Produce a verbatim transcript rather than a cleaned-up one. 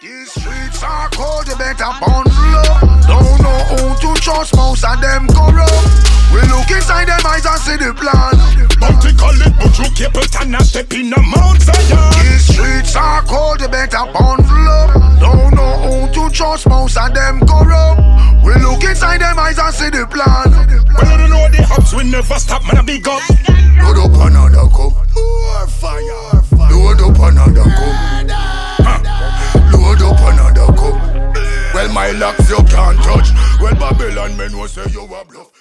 These streets are cold, you better bundle up. Don't know who to trust, most of them corrupt. We look inside them eyes and see the plan. Bounty call it, but you keep it and not step in a Mount Zion. These streets are cold, you better bundle up. Don't know who to trust, most of them corrupt. We look inside them eyes and see the plan. Well, I don't know the hubs will never stop, man, I big up. Load up another cup. More fire. Load up another cup. Huh. Load up another cup. Well, my locks you can't touch. Well, Babylon men will say you a bluff.